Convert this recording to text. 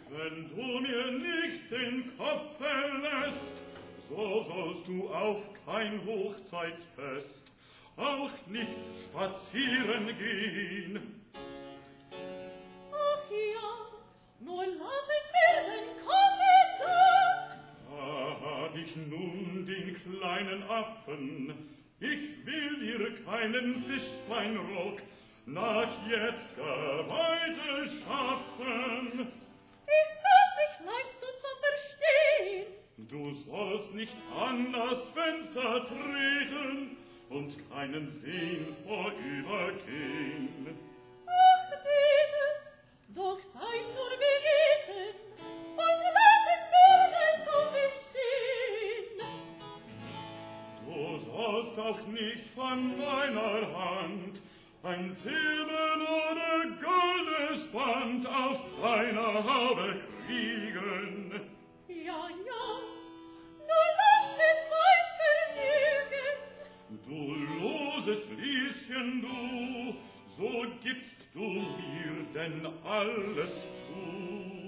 Wenn du mir nicht den Kopf verlässt, so sollst du auf kein Hochzeitsfest, auch nicht spazieren gehen. Ach ja, nur lassen wir den Kommissar. Da hab ich nun den kleinen Affen, ich will dir keinen Fischbeinrock nach jetzt Geweide schaffen. Ist das nicht leicht so zu verstehen? Du sollst nicht an das Fenster treten und keinen sehen vorübergehen. Ach, dieses, doch sei nur begeben und lassen nur dein Kopf stehen. Du sollst auch nicht von meiner Hand ein Silber- oder goldes Band auf deiner Haube kriegen. Ja, ja, nur lass es mein Vergnügen. Du loses Lieschen, du, so gibst du mir denn alles zu.